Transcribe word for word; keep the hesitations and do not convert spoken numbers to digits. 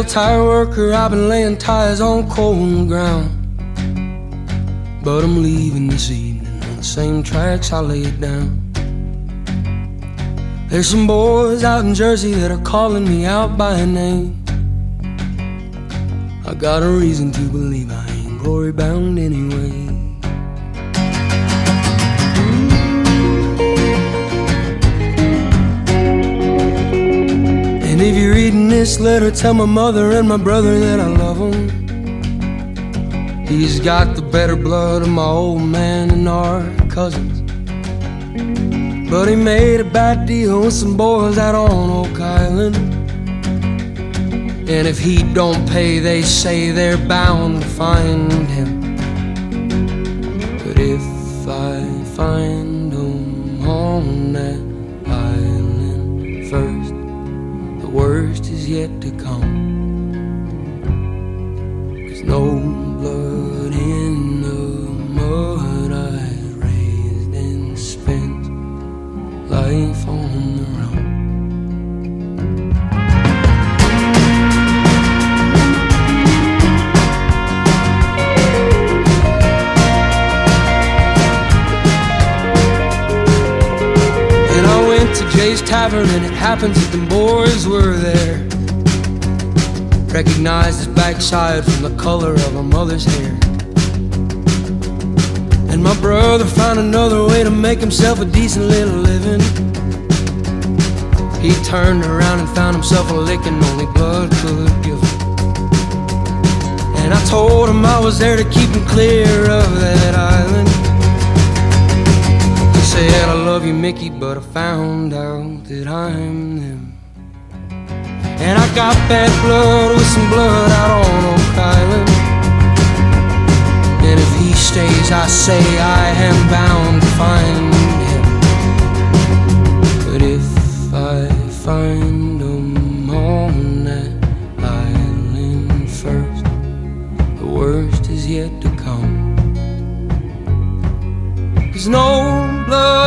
tire worker, I've been laying tires on cold ground. But I'm leaving this evening on the same tracks I laid down. There's some boys out in Jersey that are calling me out by name. I got a reason to believe I ain't glory bound anyway. And if you're reading this letter, tell my mother and my brother that I love them. He's got the better blood of my old man and our cousins. But he made a bad deal with some boys out on Oak Island. And if he don't pay, they say they're bound to find him. But if I find him on that island first, the worst is yet to come. 'Cause no blood in the mud, I raised and spent life on the run. And I went to Jay's Tavern, and it happens that them boys were there. Recognized his backside from the color of her mother's hair. And my brother found another way to make himself a decent little living. He turned around and found himself a licking only blood could give him. And I told him I was there to keep him clear of that island. He said, I love you, Mickey, but I found out that I'm them. And I got bad blood with some blood out on Oak Island. And if he stays, I say I am bound to find him. But if I find him on that island first, the worst is yet to come. 'Cause no blood